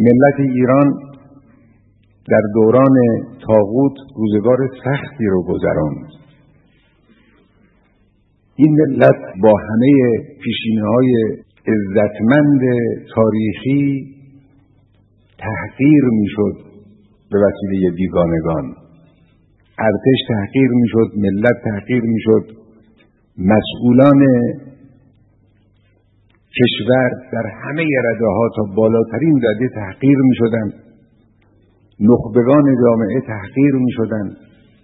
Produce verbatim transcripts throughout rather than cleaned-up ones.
ملت ایران در دوران طاغوت روزگار سختی رو گذراند. این ملت با همه پیشینه‌های عزتمند تاریخی تحقیر میشد به وسیله بیگانگان. ارتش تحقیر میشد، ملت تحقیر میشد، مسئولان کشور در همه رده‌ها تا بالاترین رده تحقیر میشدند، نخبگان جامعه تحقیر میشدند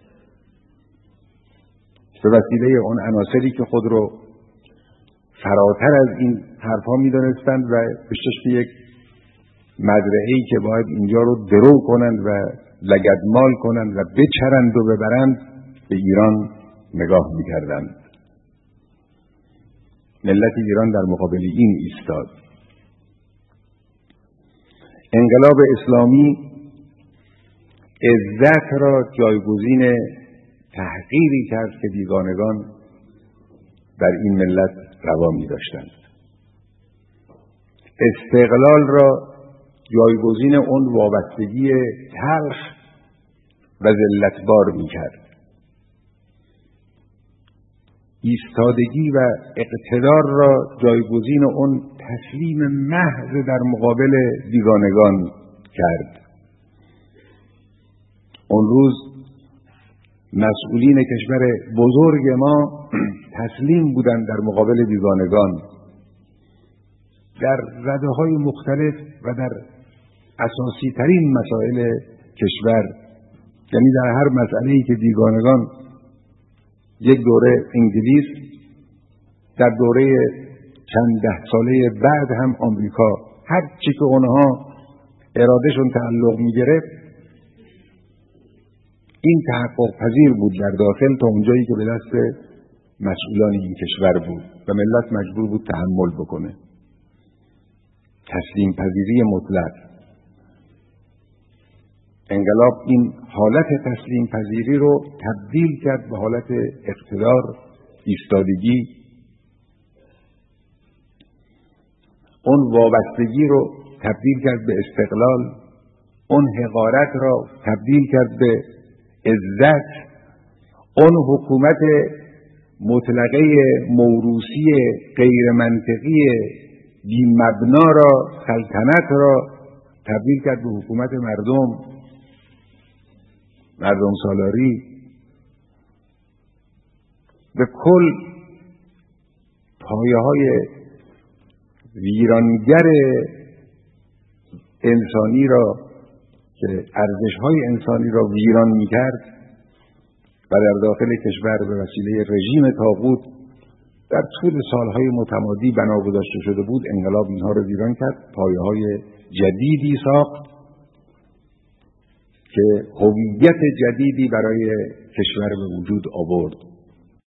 به وسیله اون عناصری که خود رو فراتر از این حرفها میدانستند و به چشم یک مزرعه‌ای که باید اینجا رو درو کنند و لگدمال کنند و بچرند و ببرند به ایران نگاه میکردند. ملت ایران در مقابل این ایستاد. انقلاب اسلامی عزت را جایگزین تحقیری کرد که بیگانگان در این ملت روا می داشتند. استقلال را جایگزین اون وابستگی تلخ و ذلتبار می کرد. ایستادگی و اقتدار را جایگزین اون تسلیم محض در مقابل بیگانگان کرد. اون روز مسئولین کشور بزرگ ما تسلیم بودند در مقابل بیگانگان در رده‌های مختلف و در اساسی ترین مسائل کشور، یعنی در هر مسئله‌ای که بیگانگان یک دوره انگلیس، در دوره چند ده ساله بعد هم آمریکا، هر چی که اونها ارادهشون تعلق می‌گرفت این تحقق پذیر بود در داخل تا اونجایی که به دست مسئولان این کشور بود و ملت مجبور بود تحمل بکنه. تسلیم پذیری مطلق. انقلاب این حالت تسلیم پذیری رو تبدیل کرد به حالت اقتدار، ایستادگی. اون وابستگی رو تبدیل کرد به استقلال، اون حقارت را تبدیل کرد به عزت، اون حکومت مطلقه موروثی غیر منطقی بی مبنا را، سلطنت را تبدیل کرد به حکومت مردم، مردم سالاری. به کل پایه های ویرانگر انسانی را که ارزش‌های انسانی را ویران می‌کرد و در داخل کشور به وسیله رژیم طاغوت در طول سالهای متمادی بنا گذاشته شده بود، انقلاب اینها را ویران کرد، پایه‌های جدیدی ساخت که هویت جدیدی برای کشور به وجود آورد.